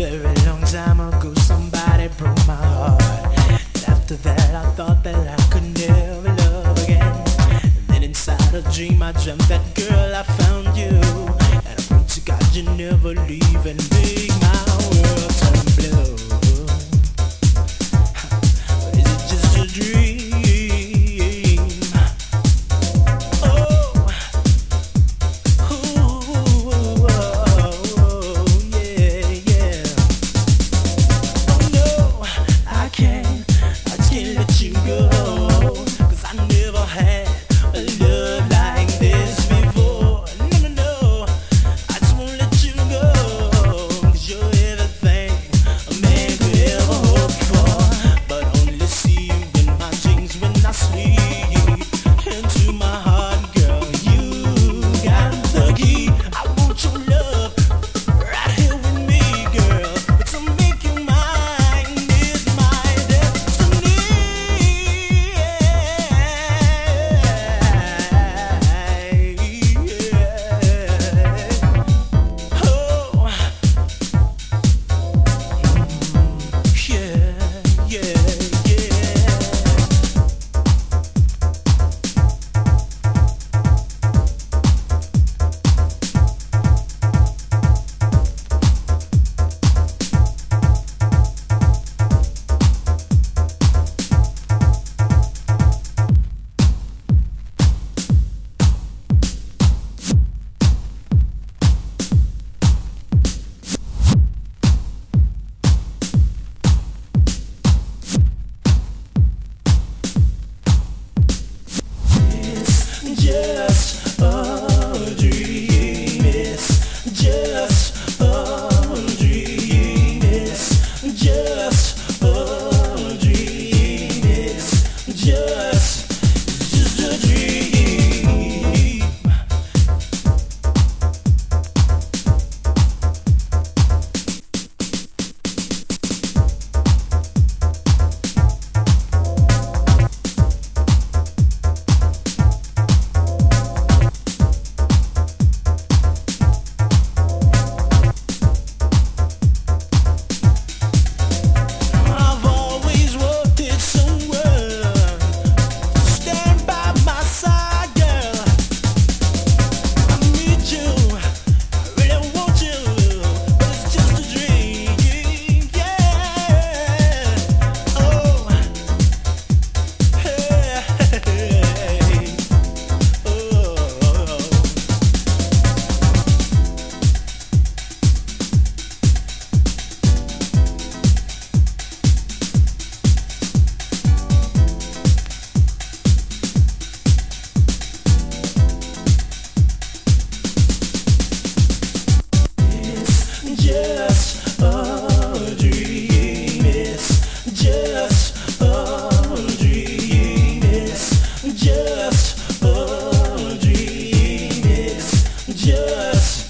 very long time ago, somebody broke my heart. And after that, I thought that I could never love again. And then inside a dream, I dreamt that girl, I found you. And I pray to God you never leave and make my